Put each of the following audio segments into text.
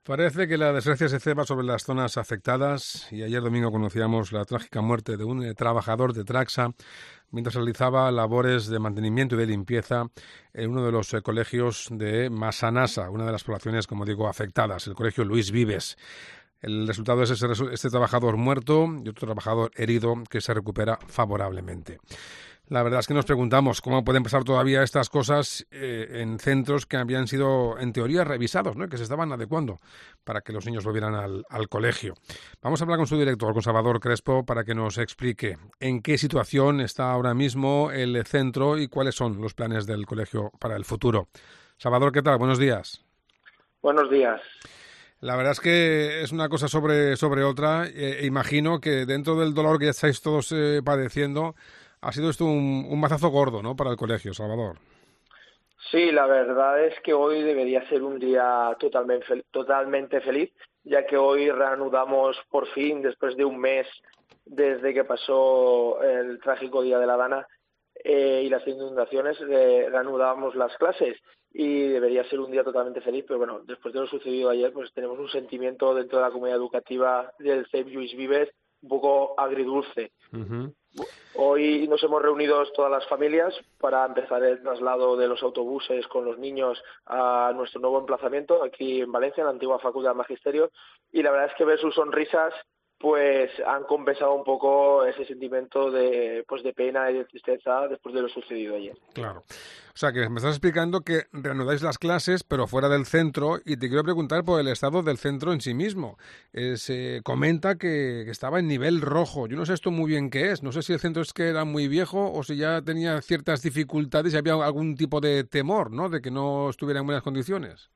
Parece que la desgracia se ceba sobre las zonas afectadas y ayer domingo conocíamos la trágica muerte de un trabajador de Traxa mientras realizaba labores de mantenimiento y de limpieza en uno de los colegios de Massanassa, una de las poblaciones, como digo, afectadas, el colegio Luis Vives. El resultado es este trabajador muerto y otro trabajador herido que se recupera favorablemente. La verdad es que nos preguntamos cómo pueden pasar todavía estas cosas en centros que habían sido, en teoría, revisados, ¿no? Que se estaban adecuando para que los niños volvieran al colegio. Vamos a hablar con su director, con Salvador Crespo, para que nos explique en qué situación está ahora mismo el centro y cuáles son los planes del colegio para el futuro. Salvador, ¿qué tal? Buenos días. Buenos días. La verdad es que es una cosa sobre otra. Imagino que dentro del dolor que ya estáis todos padeciendo, ha sido esto un mazazo gordo, ¿no?, para el colegio, Salvador. Sí, la verdad es que hoy debería ser un día totalmente feliz, ya que hoy reanudamos por fin, después de un mes desde que pasó el trágico Día de la Dana y las inundaciones, reanudamos las clases y debería ser un día totalmente feliz, pero bueno, después de lo sucedido ayer, pues tenemos un sentimiento dentro de la comunidad educativa del CEIP Lluís Vives un poco agridulce. Uh-huh. Hoy nos hemos reunido todas las familias para empezar el traslado de los autobuses con los niños a nuestro nuevo emplazamiento aquí en Valencia, en la antigua Facultad de Magisterio, y la verdad es que ver sus sonrisas pues han compensado un poco ese sentimiento de pena y de tristeza después de lo sucedido ayer. Claro. O sea, que me estás explicando que reanudáis las clases, pero fuera del centro, y te quiero preguntar por el estado del centro en sí mismo. Se comenta que estaba en nivel rojo. Yo no sé esto muy bien qué es. No sé si el centro es que era muy viejo o si ya tenía ciertas dificultades y había algún tipo de temor, ¿no?, de que no estuviera en buenas condiciones.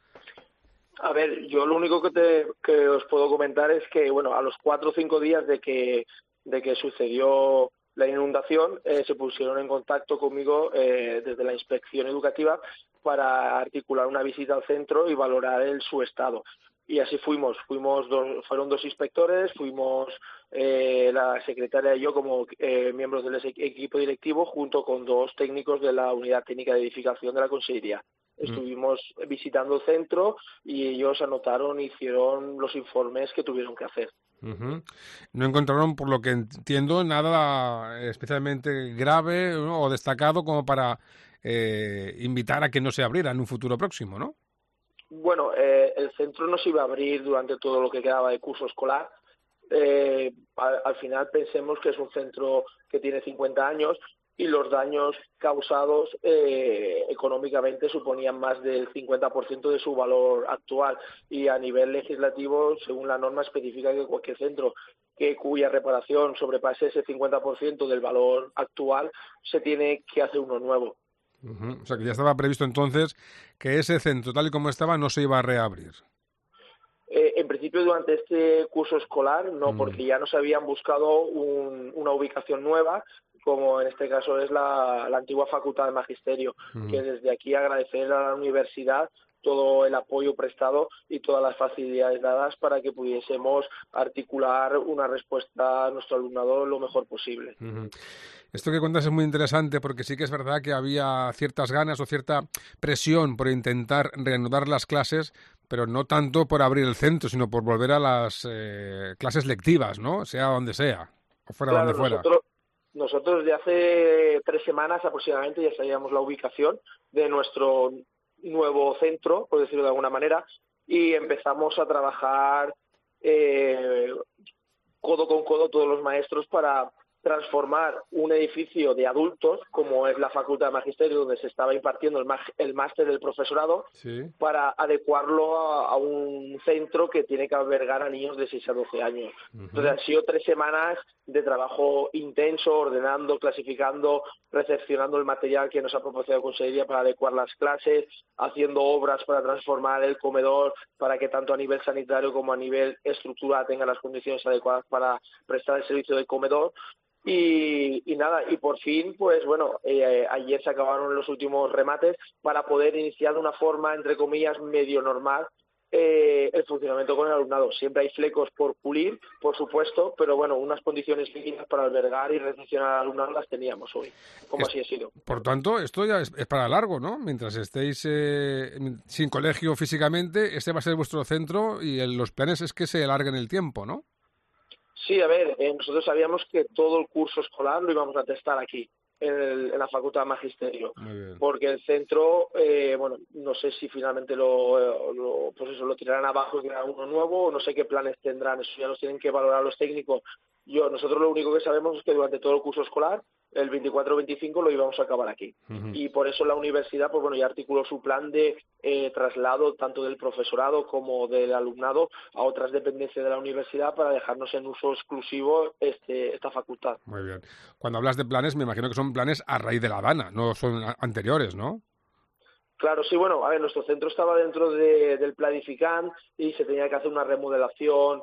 A ver, yo lo único que os puedo comentar es que, bueno, a los 4 o 5 días de que sucedió la inundación, se pusieron en contacto conmigo desde la inspección educativa para articular una visita al centro y valorar su estado. Y así fueron 2 inspectores, fuimos la secretaria y yo como miembros del equipo directivo, junto con 2 técnicos de la unidad técnica de edificación de la Consellería. Estuvimos visitando el centro y ellos anotaron y hicieron los informes que tuvieron que hacer. Uh-huh. No encontraron, por lo que entiendo, nada especialmente grave, ¿no?, o destacado como para invitar a que no se abriera en un futuro próximo, ¿no? Bueno, el centro no se iba a abrir durante todo lo que quedaba de curso escolar. Al final pensemos que es un centro que tiene 50 años y los daños causados económicamente suponían más del 50% de su valor actual, y a nivel legislativo, según la norma, especifica que cualquier centro cuya reparación sobrepase ese 50% del valor actual se tiene que hacer uno nuevo. Uh-huh. O sea, que ya estaba previsto entonces que ese centro, tal y como estaba, no se iba a reabrir. En principio, durante este curso escolar, no, porque ya nos habían buscado una ubicación nueva, como en este caso es la antigua Facultad de Magisterio, que desde aquí agradecer a la universidad todo el apoyo prestado y todas las facilidades dadas para que pudiésemos articular una respuesta a nuestro alumnado lo mejor posible. Uh-huh. Esto que cuentas es muy interesante porque sí que es verdad que había ciertas ganas o cierta presión por intentar reanudar las clases, pero no tanto por abrir el centro, sino por volver a las clases lectivas, ¿no? Sea donde sea, o fuera donde Claro, fuera. nosotros de hace 3 semanas aproximadamente ya sabíamos la ubicación de nuestro nuevo centro, por decirlo de alguna manera, y empezamos a trabajar codo con codo todos los maestros para transformar un edificio de adultos, como es la Facultad de Magisterio, donde se estaba impartiendo el máster del profesorado, Sí. para adecuarlo a un centro que tiene que albergar a niños de 6 a 12 años. Entonces han sido 3 semanas de trabajo intenso, ordenando, clasificando, recepcionando el material que nos ha proporcionado Consellería para adecuar las clases, haciendo obras para transformar el comedor para que tanto a nivel sanitario como a nivel estructural tenga las condiciones adecuadas para prestar el servicio de comedor. Y nada, y por fin, pues bueno, ayer se acabaron los últimos remates para poder iniciar de una forma, entre comillas, medio normal el funcionamiento con el alumnado. Siempre hay flecos por pulir, por supuesto, pero bueno, unas condiciones mínimas para albergar y recepcionar al alumnado las teníamos hoy, como así ha sido. Por tanto, esto ya es para largo, ¿no? Mientras estéis sin colegio físicamente, este va a ser vuestro centro y los planes es que se alarguen el tiempo, ¿no? Sí, a ver, nosotros sabíamos que todo el curso escolar lo íbamos a testar aquí, en la Facultad de Magisterio, porque el centro, bueno, no sé si finalmente pues eso, lo tirarán abajo y crearán uno nuevo, o no sé qué planes tendrán, eso ya los tienen que valorar los técnicos. Nosotros lo único que sabemos es que durante todo el curso escolar, el 24-25 lo íbamos a acabar aquí. Y por eso la universidad, pues bueno, ya articuló su plan de traslado tanto del profesorado como del alumnado a otras dependencias de la universidad para dejarnos en uso exclusivo esta facultad. Muy bien. Cuando hablas de planes, me imagino que son planes a raíz de La Habana, no son anteriores, ¿no? Claro, sí, bueno, a ver, nuestro centro estaba dentro del Planificant y se tenía que hacer una remodelación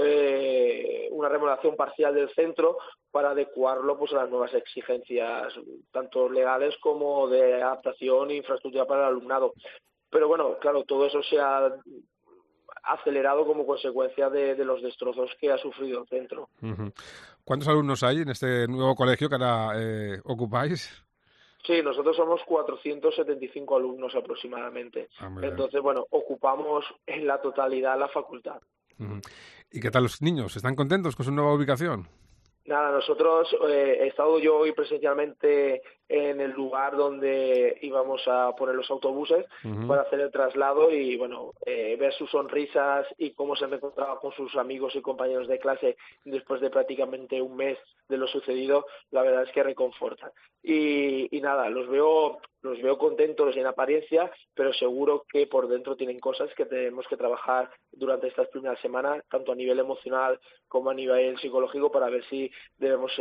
parcial del centro para adecuarlo pues a las nuevas exigencias, tanto legales como de adaptación e infraestructura para el alumnado. Pero bueno, claro, todo eso se ha acelerado como consecuencia de los destrozos que ha sufrido el centro. ¿Cuántos alumnos hay en este nuevo colegio que ahora ocupáis? Sí, nosotros somos 475 alumnos aproximadamente. Entonces, bueno, ocupamos en la totalidad la facultad. ¿Y qué tal los niños? ¿Están contentos con su nueva ubicación? Nada, nosotros he estado yo hoy presencialmente en el lugar donde íbamos a poner los autobuses para hacer el traslado y, bueno, ver sus sonrisas y cómo se encontraba con sus amigos y compañeros de clase después de prácticamente un mes de lo sucedido, la verdad es que reconforta. Y nada, los veo contentos en apariencia, pero seguro que por dentro tienen cosas que tenemos que trabajar durante estas primeras semanas, tanto a nivel emocional como a nivel psicológico, para ver si debemos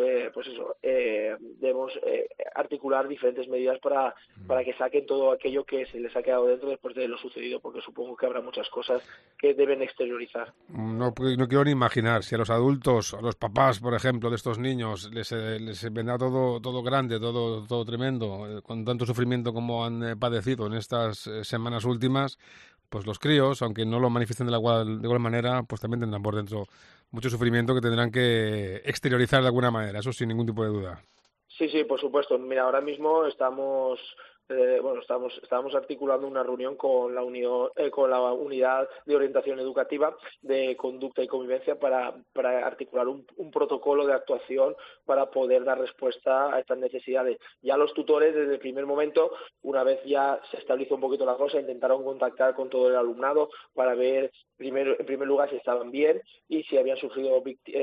articular diferentes medidas para que saquen todo aquello que se les ha quedado dentro después de lo sucedido, porque supongo que habrá muchas cosas que deben exteriorizar. No quiero ni imaginar si a los adultos, a los papás, por ejemplo, de estos niños les vendrá todo grande, todo tremendo, con tanto sufrimiento como han padecido en estas semanas últimas. Pues los críos, aunque no lo manifiesten de igual manera, pues también tendrán por dentro mucho sufrimiento que tendrán que exteriorizar de alguna manera, eso sin ningún tipo de duda. Sí, por supuesto. Mira, ahora mismo estamos articulando una reunión con la unidad de orientación educativa de conducta y convivencia para articular un protocolo de actuación para poder dar respuesta a estas necesidades. Ya los tutores, desde el primer momento, una vez ya se estabilizó un poquito la cosa, intentaron contactar con todo el alumnado para ver en primer lugar si estaban bien y si habían sufrido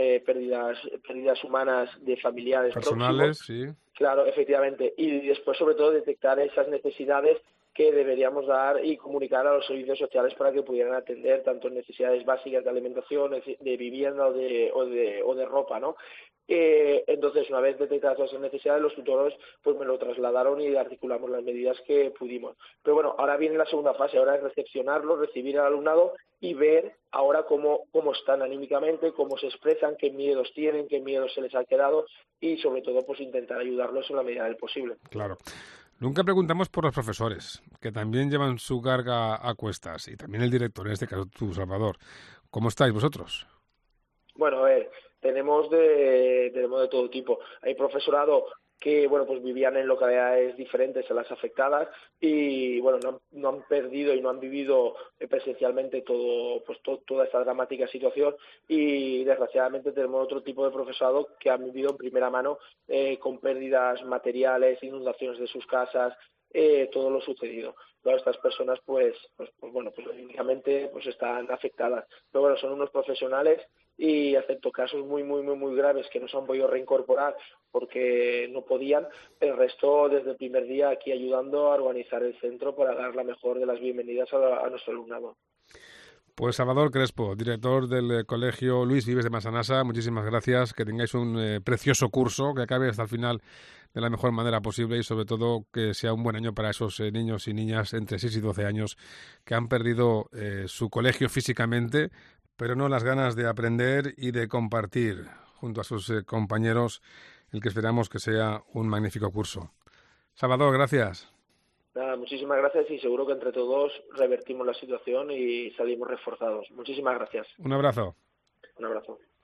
pérdidas humanas de familiares personales, próximos. Sí. Claro, efectivamente. Y después, sobre todo, detectar esas necesidades que deberíamos dar y comunicar a los servicios sociales para que pudieran atender tanto necesidades básicas de alimentación, de vivienda o de ropa, ¿no? Entonces, una vez detectadas esas necesidades, los tutores pues me lo trasladaron y articulamos las medidas que pudimos. Pero bueno, ahora viene la segunda fase, ahora es recepcionarlo, recibir al alumnado y ver ahora cómo están anímicamente, cómo se expresan, qué miedos tienen, qué miedos se les ha quedado y sobre todo pues intentar ayudarlos en la medida del posible. Claro. Nunca preguntamos por los profesores, que también llevan su carga a cuestas, y también el director, en este caso tú, Salvador. ¿Cómo estáis vosotros? Bueno, a ver, tenemos de todo tipo. Hay profesorado que bueno pues vivían en localidades diferentes a las afectadas y bueno no han perdido y no han vivido presencialmente toda esta dramática situación y desgraciadamente tenemos otro tipo de profesorado que han vivido en primera mano con pérdidas materiales, inundaciones de sus casas, todo lo sucedido. Todas estas personas pues lógicamente pues están afectadas, pero bueno, son unos profesionales y excepto casos muy graves que no se han podido reincorporar porque no podían, el resto desde el primer día aquí ayudando a organizar el centro para dar la mejor de las bienvenidas a nuestro alumnado. Pues Salvador Crespo, director del Colegio Luis Vives de Massanassa, muchísimas gracias, que tengáis un precioso curso, que acabe hasta el final de la mejor manera posible y sobre todo que sea un buen año para esos niños y niñas entre 6 y 12 años que han perdido su colegio físicamente, pero no las ganas de aprender y de compartir junto a sus compañeros el que esperamos que sea un magnífico curso. Salvador, gracias. Nada, muchísimas gracias y seguro que entre todos revertimos la situación y salimos reforzados. Muchísimas gracias. Un abrazo. Un abrazo.